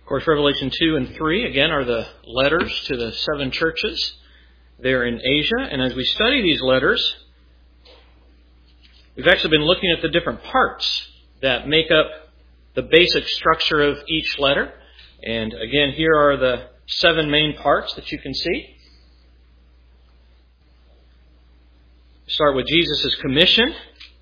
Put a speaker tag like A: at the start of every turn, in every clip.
A: course, Revelation 2 and 3, again, are the letters to the 7 churches there in Asia. And as we study these letters, we've actually been looking at the different parts that make up the basic structure of each letter. And again, here are the 7 main parts that you can see. Start with Jesus' commission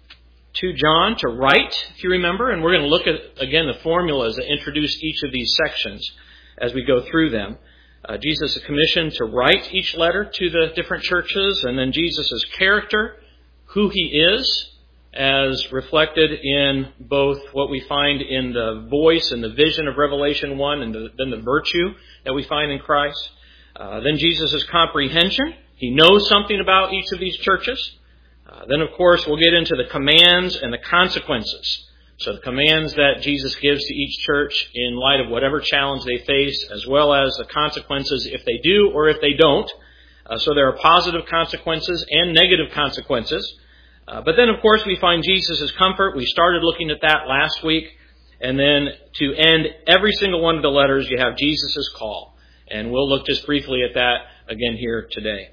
A: to John to write, if you remember. And we're going to look at, again, the formulas that introduce each of these sections as we go through them. Jesus' commission to write each letter to the different churches, and then Jesus' character, who he is, as reflected in both what we find in the voice and the vision of Revelation 1, and then the virtue that we find in Christ. Then Jesus' comprehension. He knows something about each of these churches. Then, of course, we'll get into the commands and the consequences. So the commands that Jesus gives to each church in light of whatever challenge they face, as well as the consequences if they do or if they don't. So there are positive consequences and negative consequences. But then, of course, we find Jesus' comfort. We started looking at that last week. And then to end every single one of the letters, you have Jesus' call. And we'll look just briefly at that again here today.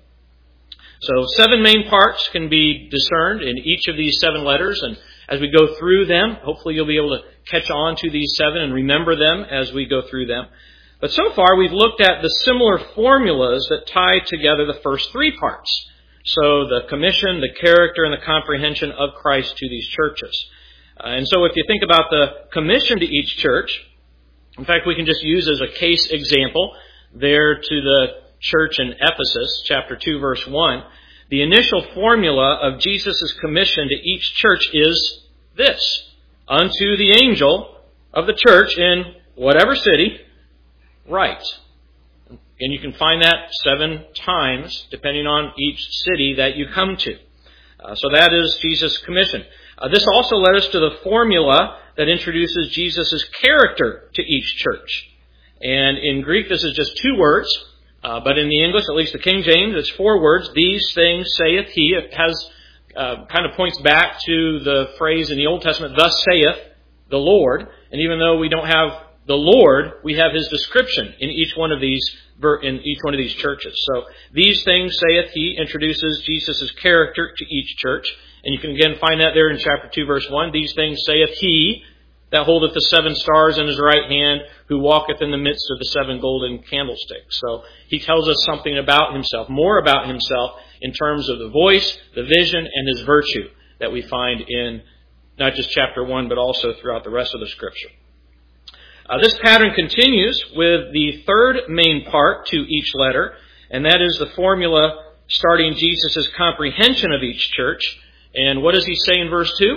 A: So 7 main parts can be discerned in each of these 7 letters. And as we go through them, hopefully you'll be able to catch on to these 7 and remember them as we go through them. But so far, we've looked at the similar formulas that tie together the first 3 parts. So the commission, the character, and the comprehension of Christ to these churches. And so if you think about the commission to each church, in fact, we can just use as a case example there to the church in Ephesus, chapter 2, verse 1. The initial formula of Jesus' commission to each church is this: unto the angel of the church in whatever city, write. And you can find that 7 times, depending on each city that you come to. So that is Jesus' commission. This also led us to the formula that introduces Jesus' character to each church. And in Greek, this is just 2 words. But in the English, at least the King James, it's 4 words. These things saith he. It has kind of points back to the phrase in the Old Testament, thus saith the Lord. And even though we don't have the Lord, we have his description in each one of these churches. So these things saith he introduces Jesus' character to each church. And you can again find that there in chapter 2, verse 1. These things saith he that holdeth the 7 stars in his right hand, who walketh in the midst of the 7 golden candlesticks. So he tells us something about himself, more about himself in terms of the voice, the vision, and his virtue that we find in not just chapter 1, but also throughout the rest of the Scripture. This pattern continues with the 3rd main part to each letter, and that is the formula starting Jesus' comprehension of each church. And what does he say in verse 2?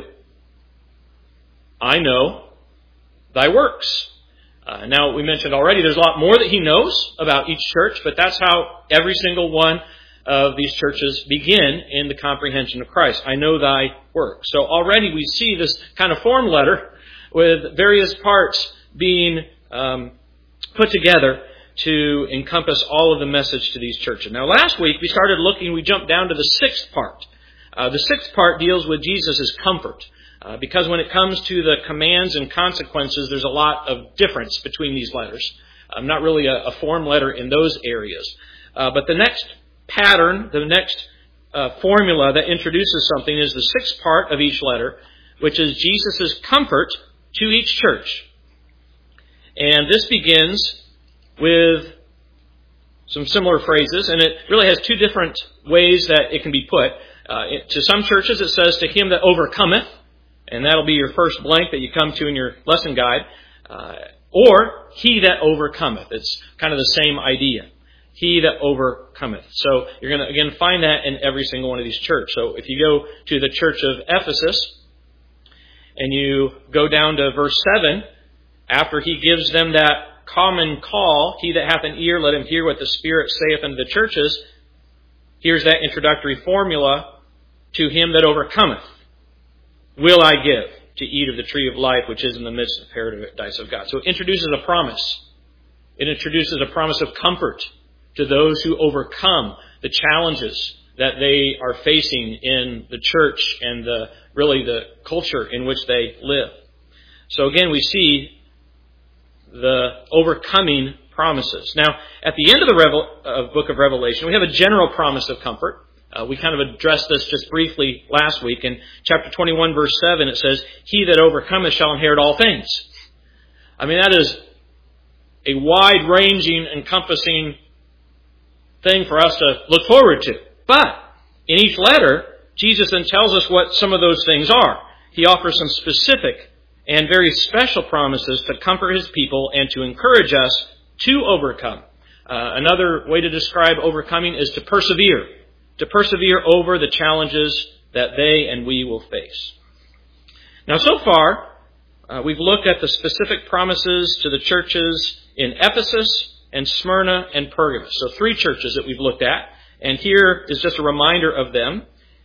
A: I know thy works. Now, we mentioned already there's a lot more that he knows about each church, but that's how every single one of these churches begin in the comprehension of Christ. I know thy works. So already we see this kind of form letter with various parts being put together to encompass all of the message to these churches. Now, last week we jumped down to the 6th part. The 6th part deals with Jesus' comfort. Because when it comes to the commands and consequences, there's a lot of difference between these letters. Not really a form letter in those areas. But the next pattern, the next formula that introduces something is the 6th part of each letter, which is Jesus' comfort to each church. And this begins with some similar phrases, and it really has 2 different ways that it can be put. To some churches it says, to him that overcometh, and that'll be your first blank that you come to in your lesson guide. Or, he that overcometh. It's kind of the same idea. He that overcometh. So, you're going to, again, find that in every single one of these churches. So, if you go to the church of Ephesus, and you go down to verse 7, after he gives them that common call, he that hath an ear, let him hear what the Spirit saith unto the churches. Here's that introductory formula. To him that overcometh will I give to eat of the tree of life, which is in the midst of the paradise of God. So it introduces a promise. It introduces a promise of comfort to those who overcome the challenges that they are facing in the church and the culture in which they live. So again, we see the overcoming promises. Now, at the end of the book of Revelation, we have a general promise of comfort. We kind of addressed this just briefly last week. In chapter 21, verse 7, it says, "He that overcometh shall inherit all things." I mean, that is a wide-ranging, encompassing thing for us to look forward to. But in each letter, Jesus then tells us what some of those things are. He offers some specific and very special promises to comfort His people and to encourage us to overcome. Another way to describe overcoming is to persevere over the challenges that they and we will face. Now, so far, we've looked at the specific promises to the churches in Ephesus and Smyrna and Pergamos. So 3 churches that we've looked at. And here is just a reminder of them.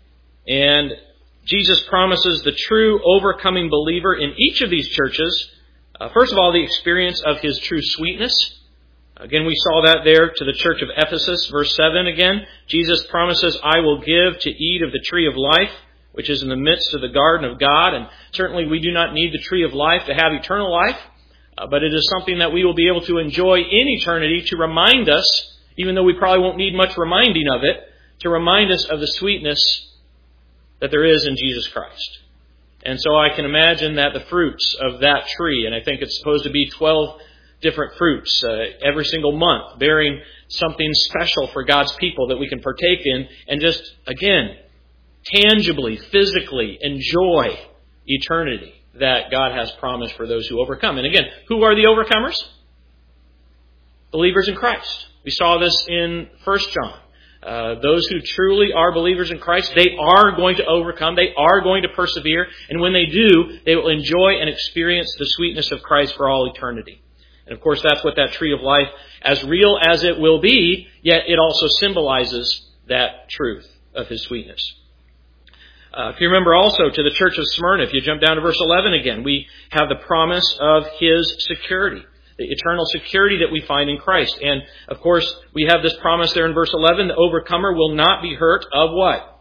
A: And Jesus promises the true overcoming believer in each of these churches, first of all, the experience of His true sweetness. Again, we saw that there to the church of Ephesus, verse 7 again. Jesus promises, "I will give to eat of the tree of life, which is in the midst of the garden of God." And certainly we do not need the tree of life to have eternal life, but it is something that we will be able to enjoy in eternity to remind us, even though we probably won't need much reminding of it, to remind us of the sweetness that there is in Jesus Christ. And so I can imagine that the fruits of that tree, and I think it's supposed to be 12 different fruits every single month, bearing something special for God's people that we can partake in and just, again, tangibly, physically enjoy eternity that God has promised for those who overcome. And again, who are the overcomers? Believers in Christ. We saw this in 1 John. Those who truly are believers in Christ, they are going to overcome, they are going to persevere, and when they do, they will enjoy and experience the sweetness of Christ for all eternity. And of course, that's what that tree of life, as real as it will be, yet it also symbolizes that truth of His sweetness. If you remember also to the church of Smyrna, if you jump down to verse 11 again, we have the promise of His security, the eternal security that we find in Christ. And of course, we have this promise there in verse 11, the overcomer will not be hurt of what?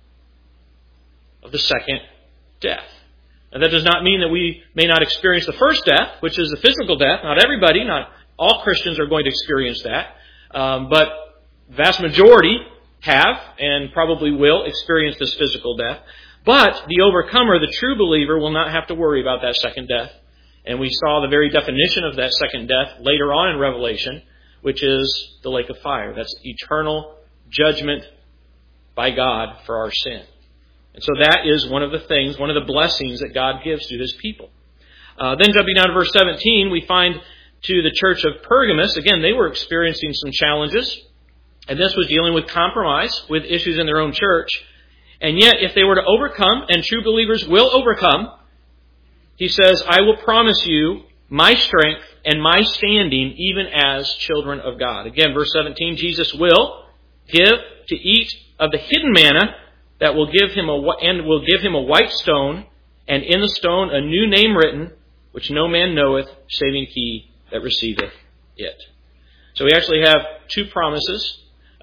A: Of the second death. And that does not mean that we may not experience the first death, which is the physical death. Not everybody, not all Christians are going to experience that. But the vast majority have and probably will experience this physical death. But the overcomer, the true believer, will not have to worry about that second death. And we saw the very definition of that second death later on in Revelation, which is the lake of fire. That's eternal judgment by God for our sin. And so that is one of the things, one of the blessings that God gives to His people. Then jumping down to verse 17, we find to the church of Pergamos, again, they were experiencing some challenges. And this was dealing with compromise, with issues in their own church. And yet, if they were to overcome, and true believers will overcome, he says, "I will promise you my strength and my standing even as children of God." Again, verse 17, Jesus will give to eat of the hidden manna that will give him a white stone, and in the stone a new name written, which no man knoweth, saving he that receiveth it. So we actually have 2 promises,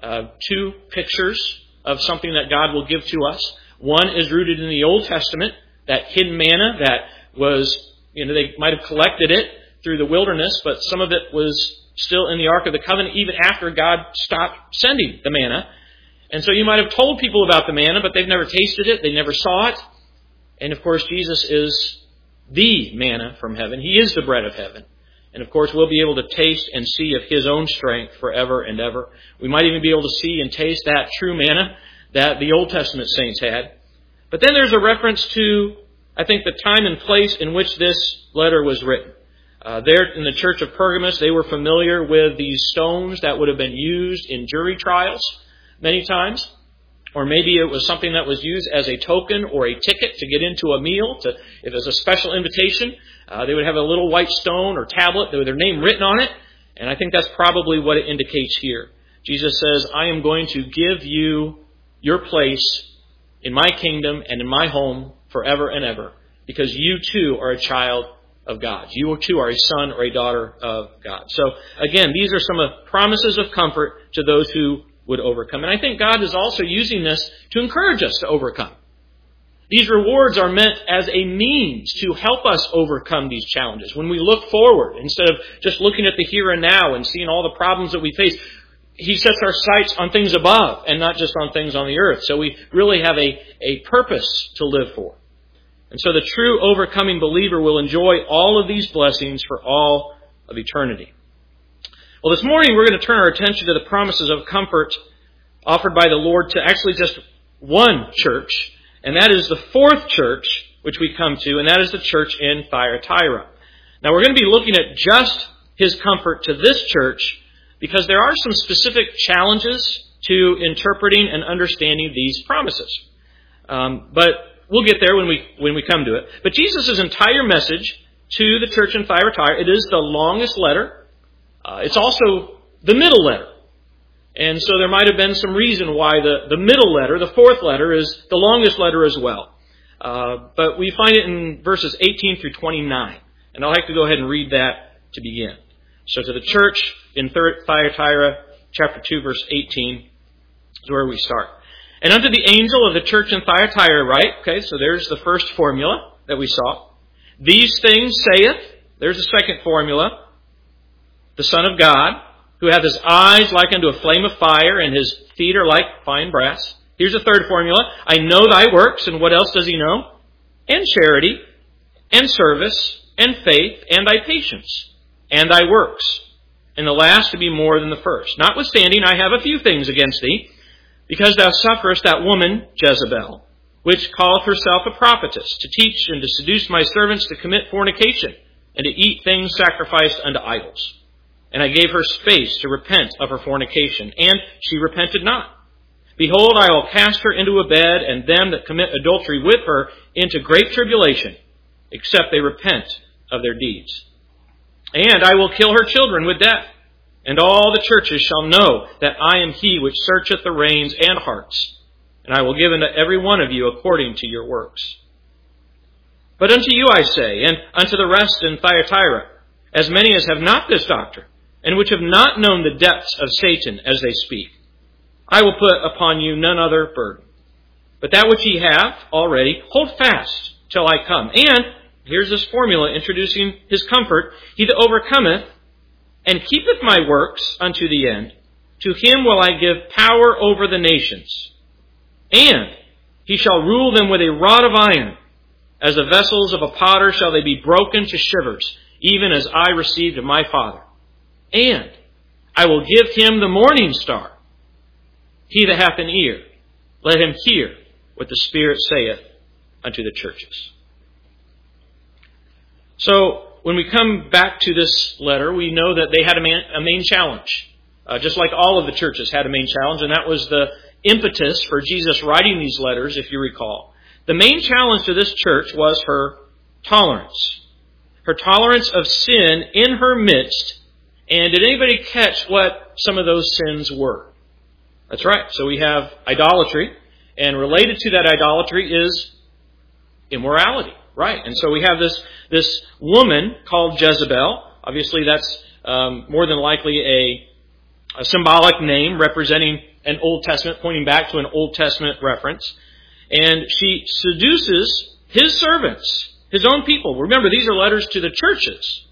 A: 2 pictures of something that God will give to us. One is rooted in the Old Testament, that hidden manna that was, they might have collected it through the wilderness, but some of it was still in the Ark of the Covenant even after God stopped sending the manna. And so you might have told people about the manna, but they've never tasted it, they never saw it. And of course, Jesus is the manna from heaven. He is the bread of heaven. And of course, we'll be able to taste and see of His own strength forever and ever. We might even be able to see and taste that true manna that the Old Testament saints had. But then there's a reference to, I think, the time and place in which this letter was written. There in the church of Pergamos, they were familiar with these stones that would have been used in jury trials many times. Or maybe it was something that was used as a token or a ticket to get into a meal. If it was a special invitation, they would have a little white stone or tablet with their name written on it. And I think that's probably what it indicates here. Jesus says, "I am going to give you your place in my kingdom and in my home forever and ever, because you too are a child of God. You too are a son or a daughter of God." So again, these are some of the promises of comfort to those who would overcome. And I think God is also using this to encourage us to overcome. These rewards are meant as a means to help us overcome these challenges. When we look forward, instead of just looking at the here and now and seeing all the problems that we face, He sets our sights on things above and not just on things on the earth. So we really have a purpose to live for. And so the true overcoming believer will enjoy all of these blessings for all of eternity. Well, this morning we're going to turn our attention to the promises of comfort offered by the Lord to actually just one church, and that is the fourth church which we come to, and that is the church in Thyatira. Now we're going to be looking at just His comfort to this church because there are some specific challenges to interpreting and understanding these promises. But we'll get there when we come to it. But Jesus' entire message to the church in Thyatira, it is the longest letter. It's also the middle letter. And so there might have been some reason why the middle letter, the fourth letter, is the longest letter as well. But we find it in verses 18 through 29. And I'd like to go ahead and read that to begin. So to the church in Thyatira, chapter 2, verse 18 is where we start. And unto the angel of the church in Thyatira write, okay, so there's the first formula that we saw. These things saith, there's the second formula, the Son of God, who hath his eyes like unto a flame of fire, and his feet are like fine brass. Here's the third formula. I know thy works, and what else does he know? And charity, and service, and faith, and thy patience, and thy works, and the last to be more than the first. Notwithstanding, I have a few things against thee, because thou sufferest that woman, Jezebel, which calleth herself a prophetess, to teach and to seduce my servants to commit fornication, and to eat things sacrificed unto idols. And I gave her space to repent of her fornication, and she repented not. Behold, I will cast her into a bed, and them that commit adultery with her into great tribulation, except they repent of their deeds. And I will kill her children with death, and all the churches shall know that I am He which searcheth the reins and hearts, and I will give unto every one of you according to your works. But unto you I say, and unto the rest in Thyatira, as many as have not this doctrine, and which have not known the depths of Satan as they speak, I will put upon you none other burden. But that which ye have already, hold fast till I come. And here's this formula introducing His comfort. He that overcometh and keepeth my works unto the end, to him will I give power over the nations. And he shall rule them with a rod of iron. As the vessels of a potter shall they be broken to shivers, even as I received of my Father. And I will give him the morning star. He that hath an ear, let him hear what the Spirit saith unto the churches. So, when we come back to this letter, we know that they had a main challenge. Just like all of the churches had a main challenge, and that was the impetus for Jesus writing these letters, if you recall. The main challenge to this church was her tolerance. Her tolerance of sin in her midst. And did anybody catch what some of those sins were? That's right. So we have idolatry, and related to that idolatry is immorality. Right. And so we have this woman called Jezebel. Obviously that's more than likely a symbolic name representing an Old Testament, pointing back to an Old Testament reference. And she seduces His servants, His own people. Remember, these are letters to the churches.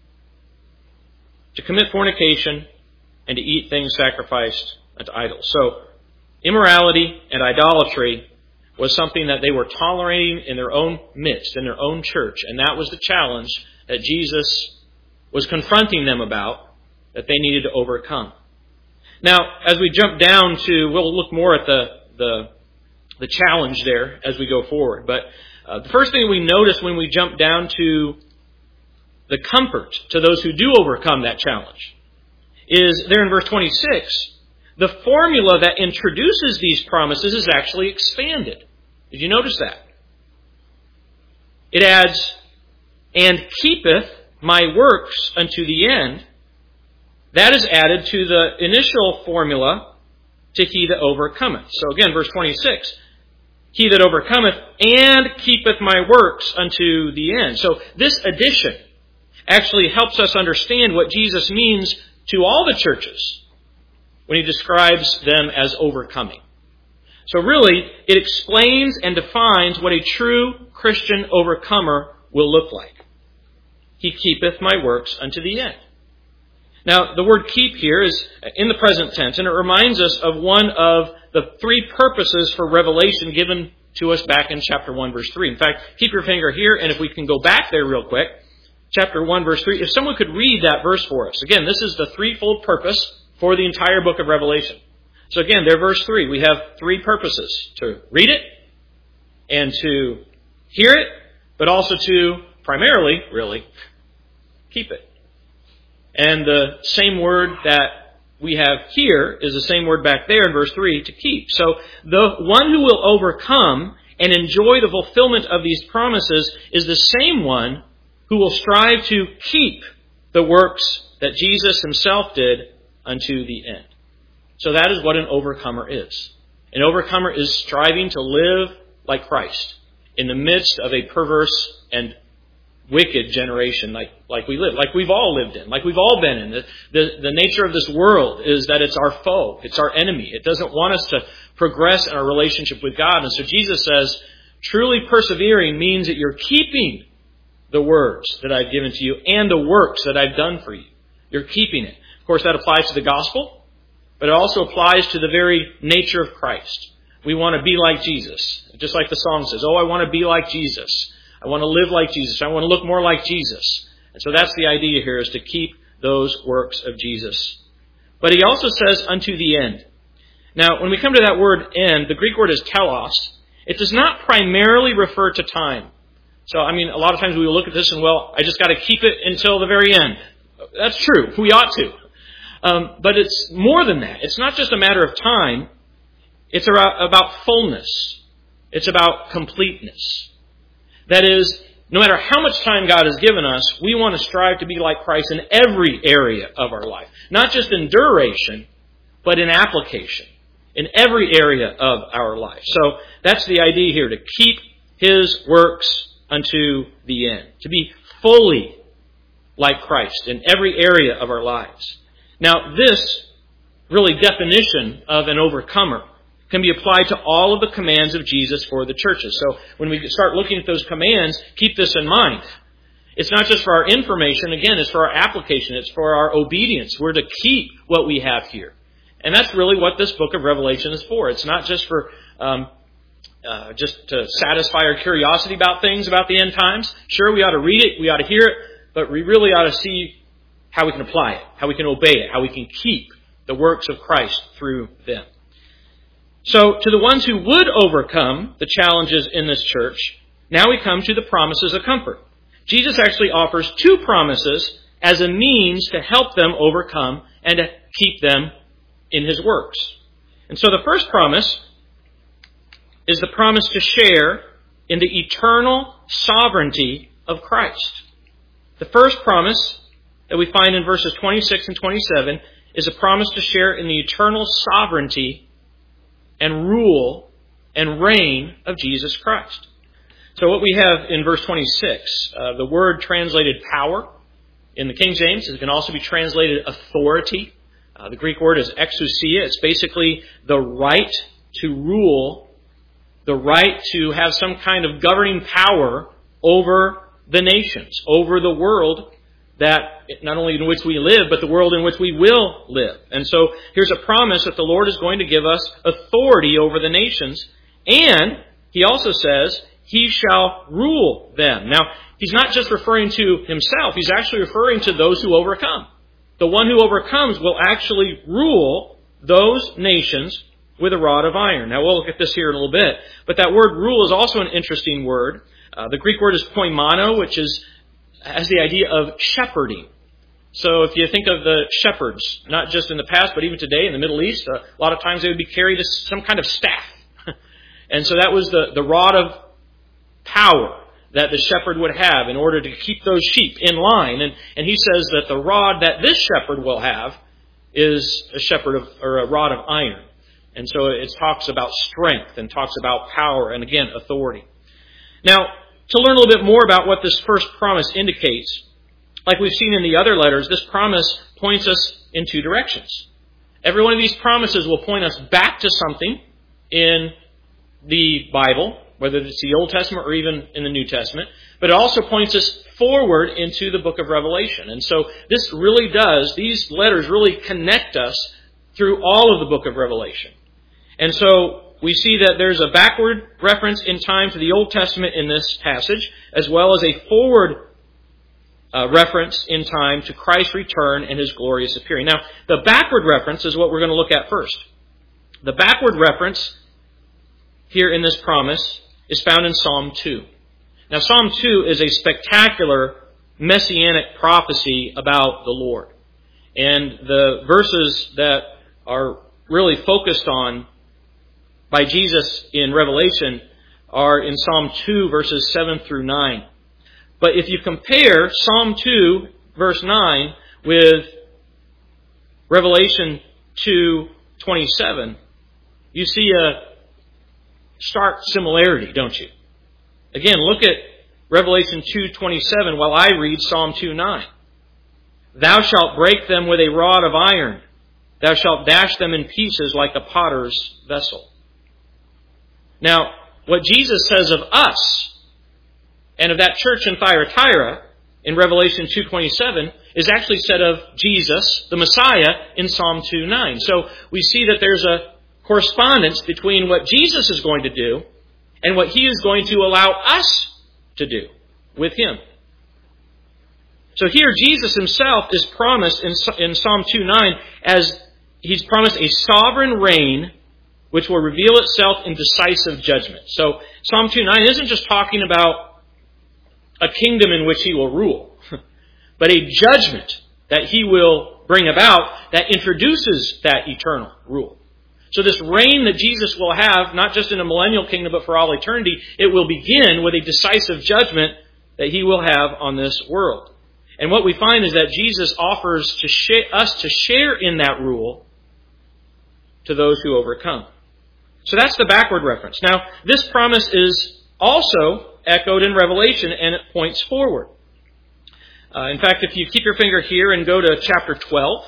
A: To commit fornication and to eat things sacrificed unto idols. So, immorality and idolatry was something that they were tolerating in their own midst, in their own church. And that was the challenge that Jesus was confronting them about, that they needed to overcome. Now, as we jump down to, we'll look more at the challenge there as we go forward. But the first thing we notice when we jump down to the comfort to those who do overcome that challenge is there in verse 26, the formula that introduces these promises is actually expanded. Did you notice that? It adds, and keepeth my works unto the end. That is added to the initial formula to he that overcometh. So again, verse 26, he that overcometh and keepeth my works unto the end. So this addition actually helps us understand what Jesus means to all the churches when He describes them as overcoming. So really, it explains and defines what a true Christian overcomer will look like. He keepeth my works unto the end. Now, the word keep here is in the present tense, and it reminds us of one of the three purposes for revelation given to us back in chapter 1, verse 3. In fact, keep your finger here, and if we can go back there real quick, chapter 1, verse 3, if someone could read that verse for us. Again, this is the threefold purpose for the entire book of Revelation. So again, there, verse 3, we have three purposes: to read it, and to hear it, but also to, primarily, really, keep it. And the same word that we have here is the same word back there in verse 3, to keep. So the one who will overcome and enjoy the fulfillment of these promises is the same one who will strive to keep the works that Jesus himself did unto the end. So that is what an overcomer is. An overcomer is striving to live like Christ in the midst of a perverse and wicked generation like we live, like we've all lived in, like we've all been in. The nature of this world is that it's our foe. It's our enemy. It doesn't want us to progress in our relationship with God. And so Jesus says, truly persevering means that you're keeping the words that I've given to you and the works that I've done for you. You're keeping it. Of course, that applies to the gospel, but it also applies to the very nature of Christ. We want to be like Jesus. Just like the song says, oh, I want to be like Jesus. I want to live like Jesus. I want to look more like Jesus. And so that's the idea here, is to keep those works of Jesus. But he also says, unto the end. Now, when we come to that word end, the Greek word is telos. It does not primarily refer to time. So, a lot of times we will look at this and, I just got to keep it until the very end. That's true. We ought to. But it's more than that. It's not just a matter of time. It's about fullness. It's about completeness. That is, no matter how much time God has given us, we want to strive to be like Christ in every area of our life. Not just in duration, but in application. In every area of our life. So that's the idea here, to keep His works unto the end. To be fully like Christ in every area of our lives. Now, this really definition of an overcomer can be applied to all of the commands of Jesus for the churches. So when we start looking at those commands, keep this in mind. It's not just for our information. Again, it's for our application. It's for our obedience. We're to keep what we have here. And that's really what this book of Revelation is for. It's not just for just to satisfy our curiosity about things about the end times. Sure, we ought to read it, we ought to hear it, but we really ought to see how we can apply it, how we can obey it, how we can keep the works of Christ through them. So, to the ones who would overcome the challenges in this church, now we come to the promises of comfort. Jesus actually offers two promises as a means to help them overcome and to keep them in His works. And so the first promise is the promise to share in the eternal sovereignty of Christ. The first promise that we find in verses 26 and 27 is a promise to share in the eternal sovereignty and rule and reign of Jesus Christ. So what we have in verse 26, the word translated power in the King James, it can also be translated authority. The Greek word is exousia. It's basically the right to rule, the right to have some kind of governing power over the nations, over the world that not only in which we live, but the world in which we will live. And so here's a promise that the Lord is going to give us authority over the nations. And He also says, He shall rule them. Now, He's not just referring to Himself. He's actually referring to those who overcome. The one who overcomes will actually rule those nations with a rod of iron. Now, we'll look at this here in a little bit. But that word rule is also an interesting word. The Greek word is poimano, which has the idea of shepherding. So if you think of the shepherds, not just in the past, but even today in the Middle East, a lot of times they would be carried as some kind of staff. And so that was the rod of power that the shepherd would have in order to keep those sheep in line. And he says that the rod that this shepherd will have is a rod of iron. And so it talks about strength and talks about power and, again, authority. Now, to learn a little bit more about what this first promise indicates, like we've seen in the other letters, this promise points us in two directions. Every one of these promises will point us back to something, in the Bible, whether it's the Old Testament or even in the New Testament, but it also points us forward into the book of Revelation. And so these letters really connect us through all of the book of Revelation. And so we see that there's a backward reference in time to the Old Testament in this passage, as well as a forward reference in time to Christ's return and His glorious appearing. Now, the backward reference is what we're going to look at first. The backward reference here in this promise is found in Psalm 2. Now, Psalm 2 is a spectacular messianic prophecy about the Lord. And the verses that are really focused on by Jesus in Revelation are in Psalm 2, verses 7 through 9. But if you compare Psalm 2, verse 9, with Revelation 2:27, you see a stark similarity, don't you? Again, look at Revelation 2:27 while I read Psalm 2:9. Thou shalt break them with a rod of iron. Thou shalt dash them in pieces like a potter's vessel. Now, what Jesus says of us and of that church in Thyatira in Revelation 2:27 is actually said of Jesus, the Messiah, in Psalm 2:9. So we see that there's a correspondence between what Jesus is going to do and what He is going to allow us to do with Him. So here Jesus Himself is promised in Psalm 2:9 as He's promised a sovereign reign which will reveal itself in decisive judgment. So Psalm 2:9 isn't just talking about a kingdom in which He will rule, but a judgment that He will bring about that introduces that eternal rule. So this reign that Jesus will have, not just in a millennial kingdom, but for all eternity, it will begin with a decisive judgment that He will have on this world. And what we find is that Jesus offers us to share in that rule to those who overcome. So that's the backward reference. Now, this promise is also echoed in Revelation, and it points forward. In fact, if you keep your finger here and go to chapter 12,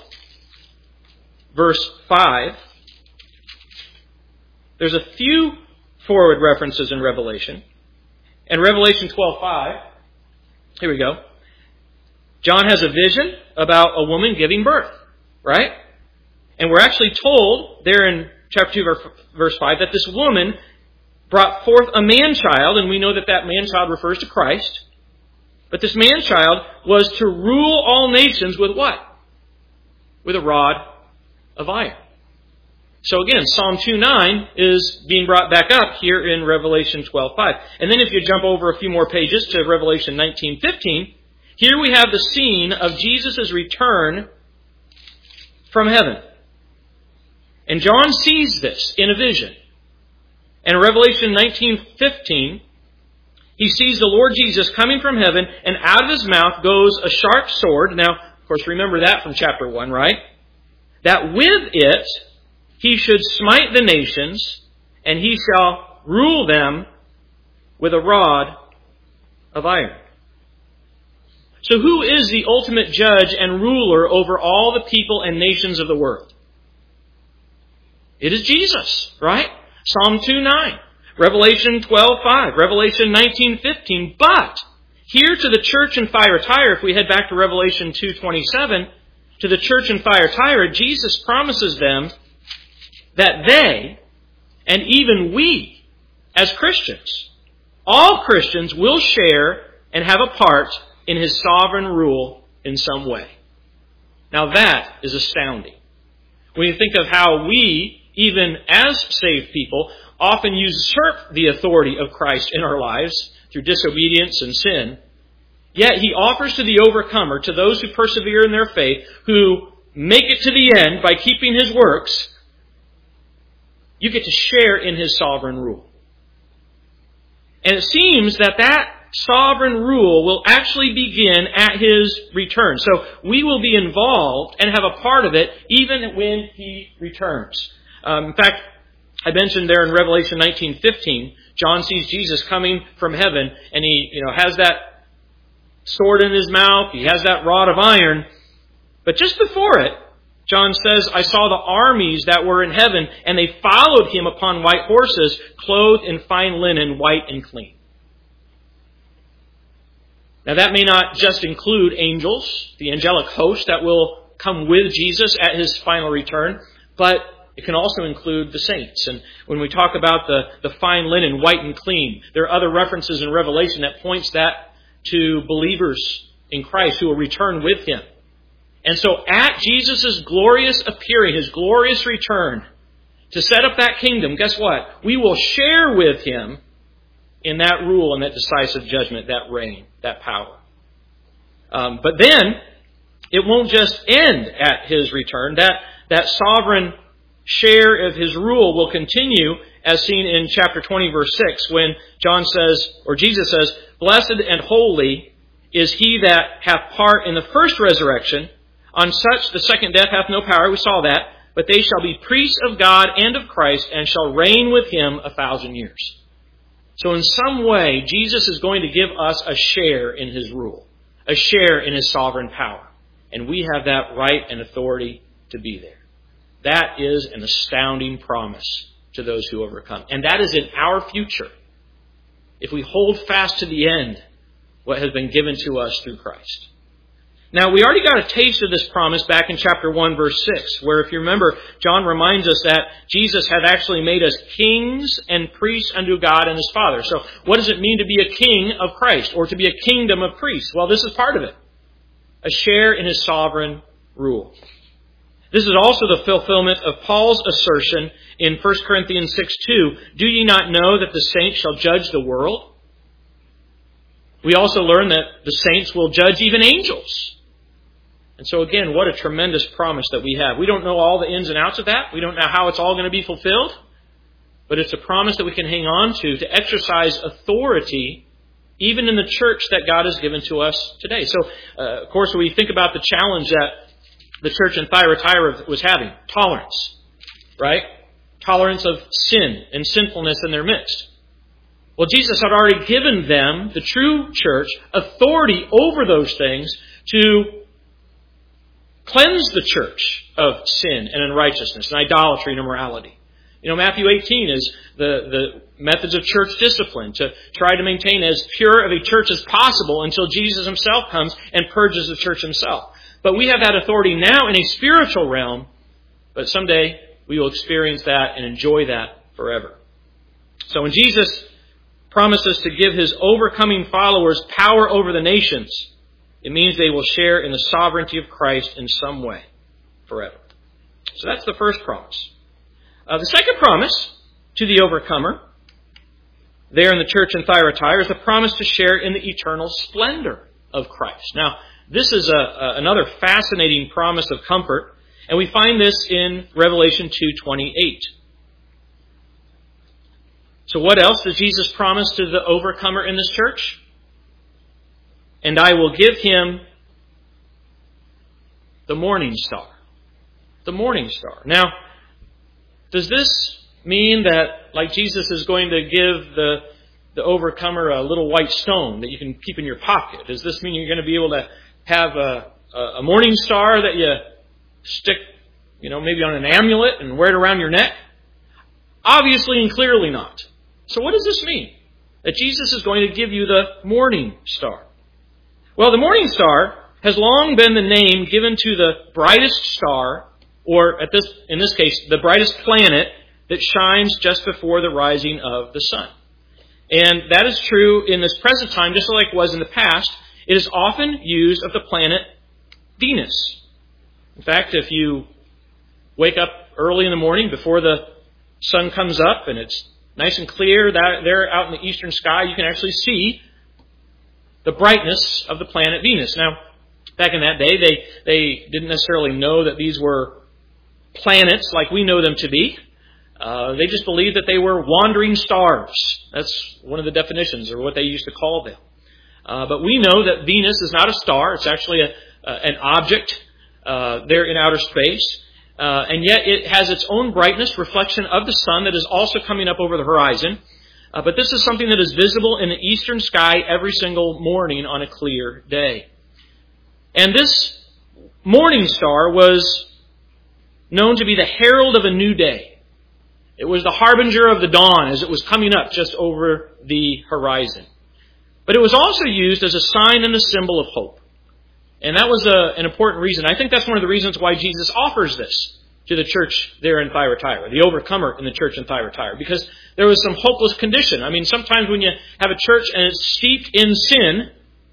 A: verse 5, there's a few forward references in Revelation. In Revelation 12:5, here we go. John has a vision about a woman giving birth, right? And we're actually told there in chapter 2, verse 5, that this woman brought forth a man-child, and we know that that man-child refers to Christ. But this man-child was to rule all nations with what? With a rod of iron. So again, Psalm 2:9 is being brought back up here in Revelation 12:5. And then if you jump over a few more pages to Revelation 19:15, here we have the scene of Jesus' return from heaven. And John sees this in a vision. And in Revelation 19:15, he sees the Lord Jesus coming from heaven, and out of His mouth goes a sharp sword. Now, of course, remember that from chapter 1, right? That with it He should smite the nations, and He shall rule them with a rod of iron. So who is the ultimate judge and ruler over all the people and nations of the world? It is Jesus, right? Psalm 2:9, Revelation 12:5, Revelation 19:15. But here to the church in Thyatira, if we head back to Revelation 2:27, to the church in Thyatira, Jesus promises them that they, and even we, as Christians, all Christians will share and have a part in His sovereign rule in some way. Now that is astounding. When you think of how we, even as saved people, often usurp the authority of Christ in our lives through disobedience and sin, yet He offers to the overcomer, to those who persevere in their faith, who make it to the end by keeping His works, you get to share in His sovereign rule. And it seems that sovereign rule will actually begin at His return. So we will be involved and have a part of it even when He returns. In fact, I mentioned there in Revelation 19:15, John sees Jesus coming from heaven, and he has that sword in his mouth. He has that rod of iron. But just before it, John says, I saw the armies that were in heaven, and they followed him upon white horses, clothed in fine linen, white and clean. Now that may not just include angels, the angelic host that will come with Jesus at his final return, but it can also include the saints. And when we talk about the fine linen, white and clean, there are other references in Revelation that points that to believers in Christ who will return with him. And so at Jesus' glorious appearing, his glorious return, to set up that kingdom, guess what? We will share with him in that rule and that decisive judgment, that reign, that power. But then, it won't just end at his return. That sovereign share of his rule will continue, as seen in chapter 20, verse 6, when John says, or Jesus says, Blessed and holy is he that hath part in the first resurrection. On such the second death hath no power. We saw that. But they shall be priests of God and of Christ, and shall reign with him 1,000 years. So in some way, Jesus is going to give us a share in his rule, a share in his sovereign power. And we have that right and authority to be there. That is an astounding promise to those who overcome. And that is in our future, if we hold fast to the end what has been given to us through Christ. Now, we already got a taste of this promise back in chapter 1, verse 6, where, if you remember, John reminds us that Jesus had actually made us kings and priests unto God and his Father. So, what does it mean to be a king of Christ, or to be a kingdom of priests? Well, this is part of it. A share in his sovereign rule. This is also the fulfillment of Paul's assertion in 1 Corinthians 6:2. Do ye not know that the saints shall judge the world? We also learn that the saints will judge even angels. And so again, what a tremendous promise that we have. We don't know all the ins and outs of that. We don't know how it's all going to be fulfilled. But it's a promise that we can hang on to exercise authority even in the church that God has given to us today. So, of course, when we think about the challenge that the church in Thyatira was having, tolerance, right? Tolerance of sin and sinfulness in their midst. Well, Jesus had already given them, the true church, authority over those things to cleanse the church of sin and unrighteousness and idolatry and immorality. You know, Matthew 18 is the methods of church discipline to try to maintain as pure of a church as possible until Jesus himself comes and purges the church himself. But we have that authority now in a spiritual realm, but someday we will experience that and enjoy that forever. So when Jesus promises to give his overcoming followers power over the nations, it means they will share in the sovereignty of Christ in some way forever. So that's the first promise. The second promise to the overcomer there in the church in Thyatira is the promise to share in the eternal splendor of Christ. Now, this is another fascinating promise of comfort, and we find this in Revelation 2:28. So what else does Jesus promise to the overcomer in this church? And I will give him the morning star. The morning star. Now, does this mean that, like Jesus is going to give the overcomer a little white stone that you can keep in your pocket? Does this mean you're going to be able to have a morning star that you stick, maybe on an amulet and wear it around your neck? Obviously and clearly not. So what does this mean? That Jesus is going to give you the morning star. Well, the morning star has long been the name given to the brightest star, or in this case, the brightest planet that shines just before the rising of the sun. And that is true in this present time, just like it was in the past. It is often used of the planet Venus. In fact, if you wake up early in the morning before the sun comes up and it's nice and clear there out in the eastern sky, you can actually see the brightness of the planet Venus. Now, back in that day, they didn't necessarily know that these were planets like we know them to be. They just believed that they were wandering stars. That's one of the definitions, or what they used to call them. But we know that Venus is not a star. It's actually an object there in outer space. And yet it has its own brightness, reflection of the sun that is also coming up over the horizon. But this is something that is visible in the eastern sky every single morning on a clear day. And this morning star was known to be the herald of a new day. It was the harbinger of the dawn as it was coming up just over the horizon. But it was also used as a sign and a symbol of hope. And that was an important reason. I think that's one of the reasons why Jesus offers this to the church there in Thyatira, the overcomer in the church in Thyatira, because there was some hopeless condition. I mean, sometimes when you have a church and it's steeped in sin,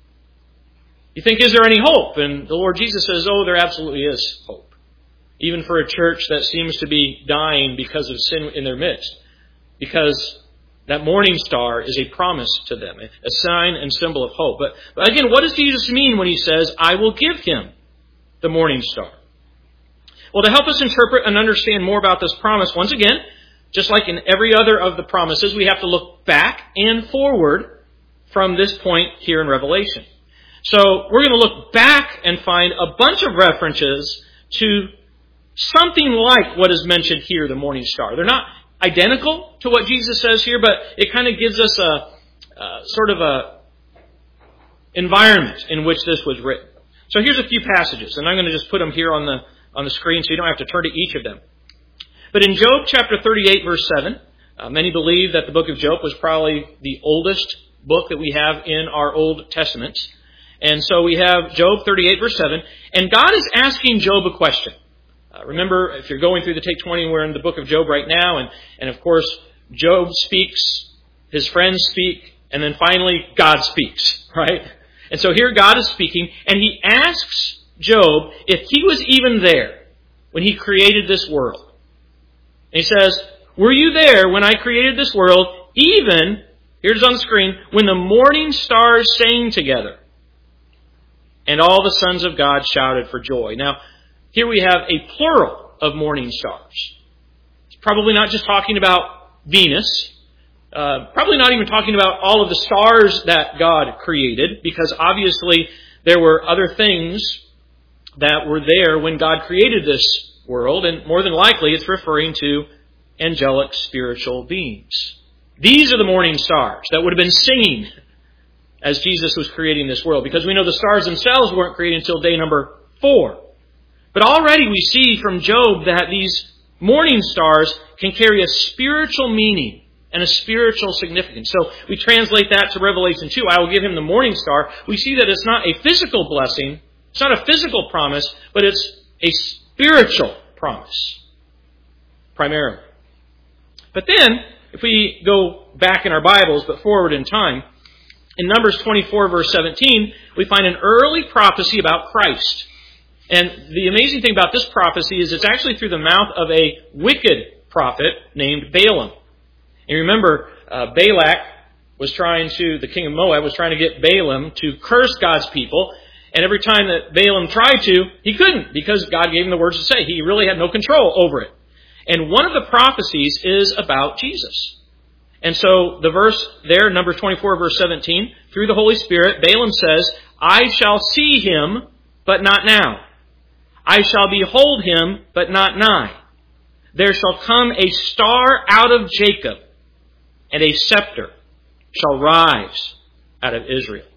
A: you think, is there any hope? And the Lord Jesus says, oh, there absolutely is hope. Even for a church that seems to be dying because of sin in their midst. Because that morning star is a promise to them, a sign and symbol of hope. But again, what does Jesus mean when he says, I will give him the morning star? Well, to help us interpret and understand more about this promise, once again, just like in every other of the promises, we have to look back and forward from this point here in Revelation. So we're going to look back and find a bunch of references to something like what is mentioned here, the morning star. They're not identical to what Jesus says here, but it kind of gives us a sort of a environment in which this was written. So here's a few passages, and I'm going to just put them here on the screen so you don't have to turn to each of them. But in Job chapter 38, verse 7, many believe that the book of Job was probably the oldest book that we have in our Old Testaments. And so we have Job 38, verse 7, and God is asking Job a question. Remember, if you're going through the Take 20, we're in the book of Job right now, and of course, Job speaks, his friends speak, and then finally, God speaks, right? And so here God is speaking, and he asks Job if he was even there when he created this world. And he says, were you there when I created this world, even, here's on the screen, when the morning stars sang together, and all the sons of God shouted for joy? Now, here we have a plural of morning stars. It's probably not just talking about Venus. Probably not even talking about all of the stars that God created, because obviously there were other things that were there when God created this world, and more than likely it's referring to angelic spiritual beings. These are the morning stars that would have been singing as Jesus was creating this world, because we know the stars themselves weren't created until day number 4. But already we see from Job that these morning stars can carry a spiritual meaning and a spiritual significance. So we translate that to Revelation 2. I will give him the morning star. We see that it's not a physical blessing. It's not a physical promise, but it's a spiritual promise, primarily. But then, if we go back in our Bibles, but forward in time, in Numbers 24, verse 17, we find an early prophecy about Christ. And the amazing thing about this prophecy is it's actually through the mouth of a wicked prophet named Balaam. And remember, Balak was the king of Moab was trying to get Balaam to curse God's people. And every time that Balaam tried to, he couldn't, because God gave him the words to say. He really had no control over it. And one of the prophecies is about Jesus. And so the verse there, Numbers 24, verse 17, through the Holy Spirit, Balaam says, I shall see him, but not now. I shall behold him, but not nigh. There shall come a star out of Jacob, and a scepter shall rise out of Israel.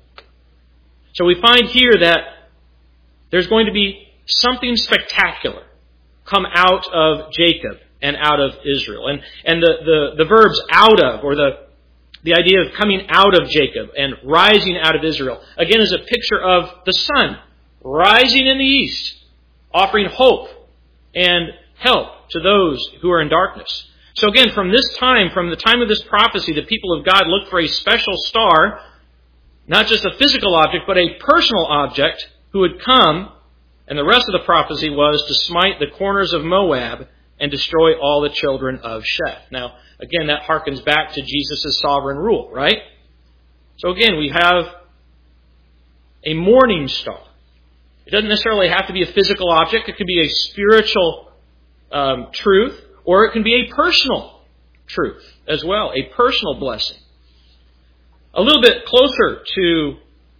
A: So we find here that there's going to be something spectacular come out of Jacob and out of Israel. And the verbs out of, or the idea of coming out of Jacob and rising out of Israel, again is a picture of the sun rising in the east, offering hope and help to those who are in darkness. So again, from the time of this prophecy, the people of God looked for a special star, not just a physical object, but a personal object who would come, and the rest of the prophecy was to smite the corners of Moab and destroy all the children of Sheth. Now, again, that harkens back to Jesus' sovereign rule, right? So again, we have a morning star. It doesn't necessarily have to be a physical object. It could be a spiritual truth, or it can be a personal truth as well, a personal blessing. A little bit closer to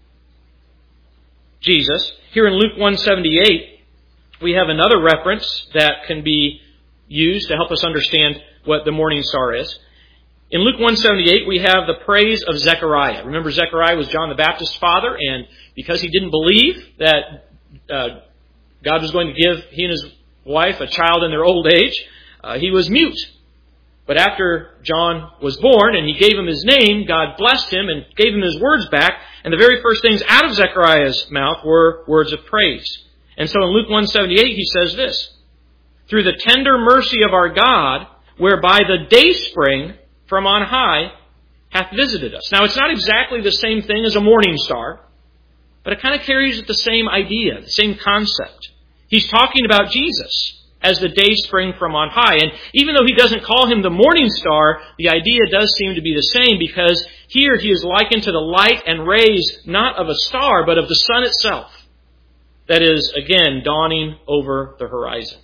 A: Jesus, here in Luke 1:78, we have another reference that can be used to help us understand what the morning star is. In Luke 1:78, we have the praise of Zechariah. Remember, Zechariah was John the Baptist's father, and because he didn't believe that God was going to give he and his wife a child in their old age, he was mute. But after John was born and he gave him his name, God blessed him and gave him his words back. And the very first things out of Zechariah's mouth were words of praise. And so in Luke 1:78 he says this, "Through the tender mercy of our God, whereby the dayspring from on high hath visited us." Now it's not exactly the same thing as a morning star, but it kind of carries the same idea, the same concept. He's talking about Jesus as the dayspring from on high. And even though he doesn't call him the morning star, the idea does seem to be the same, because here he is likened to the light and rays not of a star, but of the sun itself. That is, again, dawning over the horizon.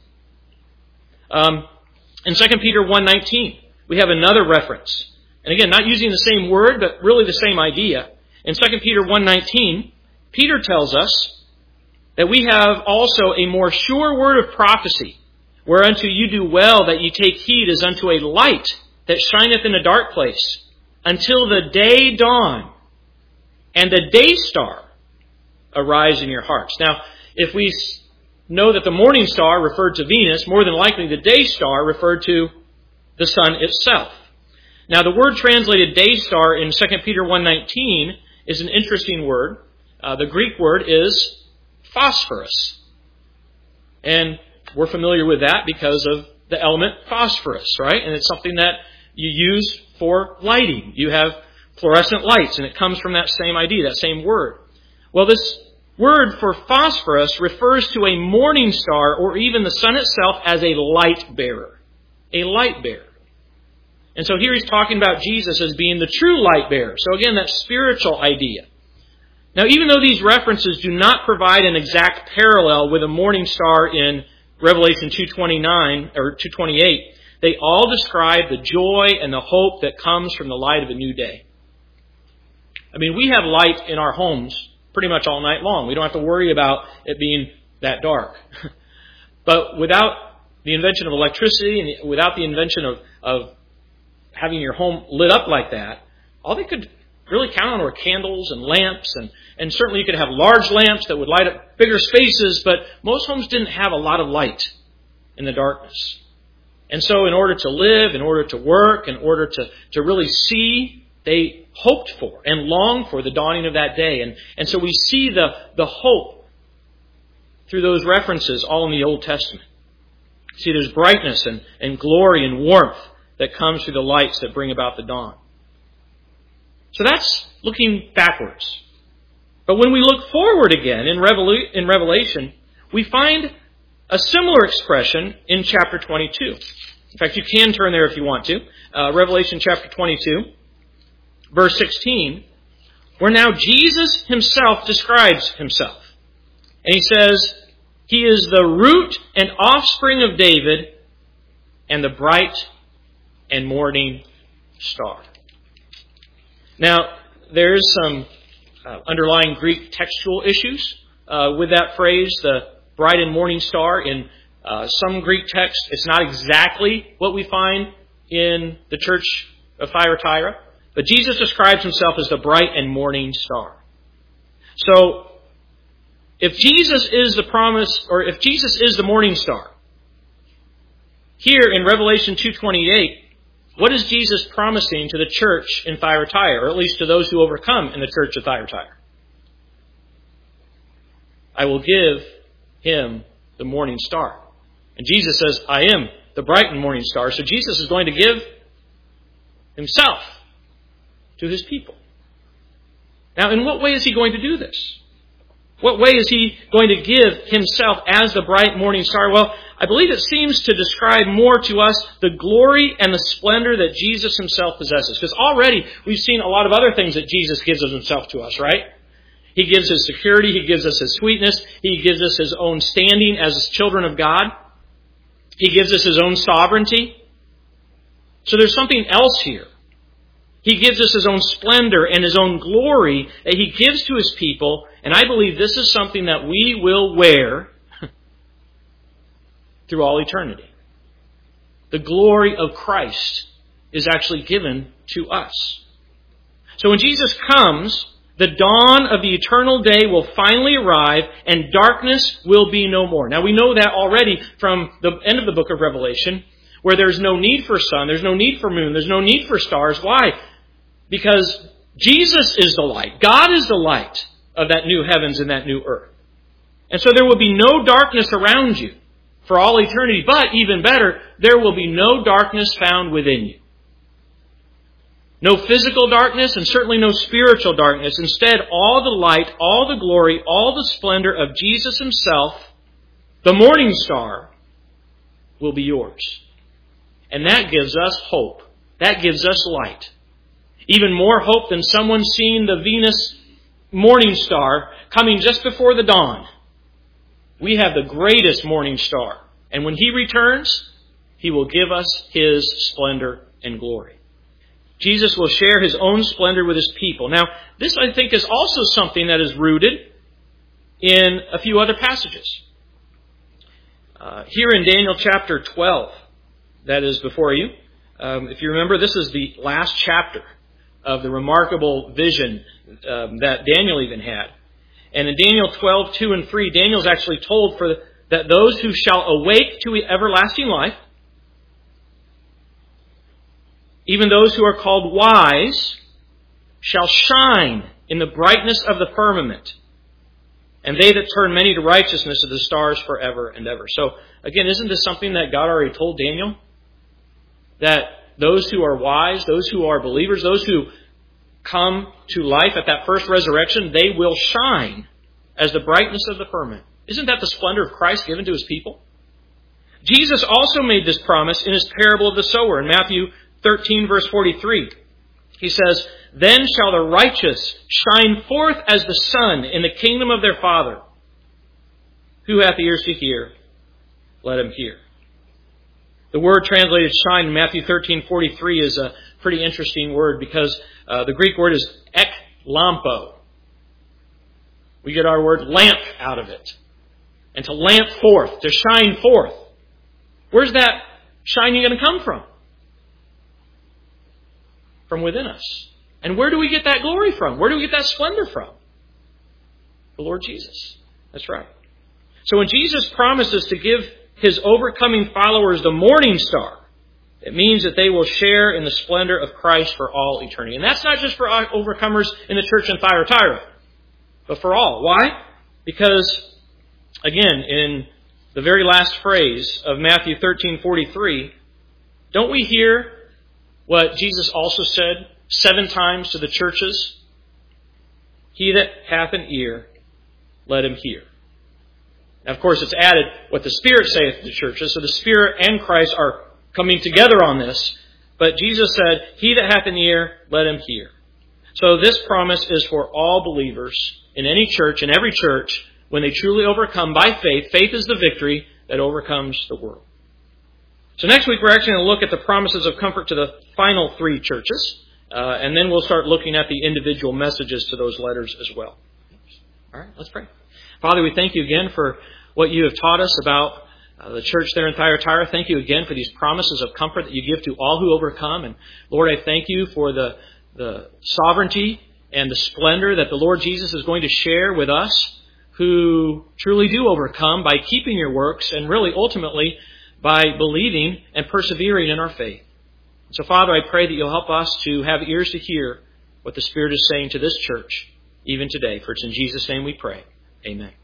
A: In 2 Peter 1:19, we have another reference. And again, not using the same word, but really the same idea. In 2 Peter 1:19, Peter tells us that we have also a more sure word of prophecy, whereunto you do well that ye take heed as unto a light that shineth in a dark place, until the day dawn and the day star arise in your hearts. Now, if we know that the morning star referred to Venus, more than likely the day star referred to the sun itself. Now, the word translated day star in 2 Peter 1:19 is an interesting word. The Greek word is phosphorus. And we're familiar with that because of the element phosphorus, right? And it's something that you use for lighting. You have fluorescent lights, and it comes from that same idea, that same word. Well, this word for phosphorus refers to a morning star or even the sun itself as a light bearer. A light bearer. And so here he's talking about Jesus as being the true light bearer. So again, that spiritual idea. Now, even though these references do not provide an exact parallel with a morning star in Revelation 2:29 or 2:28, they all describe the joy and the hope that comes from the light of a new day. I mean, we have light in our homes pretty much all night long. We don't have to worry about it being that dark. But without the invention of electricity and without the invention of having your home lit up like that, all they could really count on were candles and lamps, and certainly you could have large lamps that would light up bigger spaces, but most homes didn't have a lot of light in the darkness. And so in order to live, in order to work, in order to really see, they hoped for and longed for the dawning of that day. And so we see the hope through those references all in the Old Testament. See, there's brightness and glory and warmth that comes through the lights that bring about the dawn. So that's looking backwards. But when we look forward again in Revelation, we find a similar expression in chapter 22. In fact, you can turn there if you want to. Revelation chapter 22, verse 16, where now Jesus himself describes himself. And he says, he is the root and offspring of David and the bright and morning star. Now, there's some underlying Greek textual issues with that phrase, the bright and morning star. In some Greek texts, it's not exactly what we find in the church of Thyatira, but Jesus describes himself as the bright and morning star. So, if Jesus is the promise, or if Jesus is the morning star, here in Revelation 2:28, what is Jesus promising to the church in Thyatira, or at least to those who overcome in the church of Thyatira? I will give him the morning star. And Jesus says, I am the bright and morning star. So Jesus is going to give himself to his people. Now, in what way is he going to do this? What way is he going to give himself as the bright morning star? Well, I believe it seems to describe more to us the glory and the splendor that Jesus himself possesses. Because already we've seen a lot of other things that Jesus gives of himself to us, right? He gives his security. He gives us his sweetness. He gives us his own standing as children of God. He gives us his own sovereignty. So there's something else here. He gives us his own splendor and his own glory that he gives to his people. And I believe this is something that we will wear through all eternity. The glory of Christ is actually given to us. So when Jesus comes, The dawn of the eternal day will finally arrive, and darkness will be no more. Now we know that already from the end of the book of Revelation, where there's no need for sun, there's no need for moon, there's no need for stars. Why? Because Jesus is the light. God is the light of that new heavens and that new earth. And so there will be no darkness around you for all eternity. But even better, there will be no darkness found within you. No physical darkness and certainly no spiritual darkness. Instead, all the light, all the glory, all the splendor of Jesus Himself, the morning star, will be yours. And that gives us hope. That gives us light. Even more hope than someone seeing the Venus morning star coming just before the dawn. We have the greatest morning star. And when He returns, He will give us His splendor and glory. Jesus will share His own splendor with His people. Now, this I think is also something that is rooted in a few other passages. Here in Daniel chapter 12, that is before you. If you remember, this is the last chapter of the remarkable vision that Daniel even had. And in Daniel 12, 2 and 3, Daniel's actually told that those who shall awake to everlasting life, even those who are called wise, shall shine in the brightness of the firmament. And they that turn many to righteousness of the stars forever and ever. So, again, isn't this something that God already told Daniel? That those who are wise, those who are believers, those who come to life at that first resurrection, they will shine as the brightness of the firmament. Isn't that the splendor of Christ given to His people? Jesus also made this promise in His parable of the sower in Matthew 13, verse 43. He says, "Then shall the righteous shine forth as the sun in the kingdom of their Father. Who hath ears to hear, let him hear." The word translated shine in Matthew 13:43 is a pretty interesting word because the Greek word is eklampo. We get our word lamp out of it. And to lamp forth, to shine forth. Where's that shining going to come from? From within us. And where do we get that glory from? Where do we get that splendor from? The Lord Jesus. That's right. So when Jesus promises to give His overcoming followers the morning star, it means that they will share in the splendor of Christ for all eternity. And that's not just for overcomers in the church in Thyatira, but for all. Why? Because, again, in the very last phrase of Matthew 13:43, don't we hear what Jesus also said 7 times to the churches? He that hath an ear, let him hear. Now, of course, it's added what the Spirit saith to the churches. So the Spirit and Christ are coming together on this. But Jesus said, "He that hath an ear, let him hear." So this promise is for all believers in any church, in every church, when they truly overcome by faith. Faith is the victory that overcomes the world. So next week we're actually going to look at the promises of comfort to the final 3 churches. And then we'll start looking at the individual messages to those letters as well. All right, let's pray. Father, we thank you again for what you have taught us about the church there in Thyatira. Thank you again for these promises of comfort that you give to all who overcome. And Lord, I thank you for the sovereignty and the splendor that the Lord Jesus is going to share with us who truly do overcome by keeping your works and really ultimately by believing and persevering in our faith. So Father, I pray that you'll help us to have ears to hear what the Spirit is saying to this church even today. For it's in Jesus' name we pray. Amen.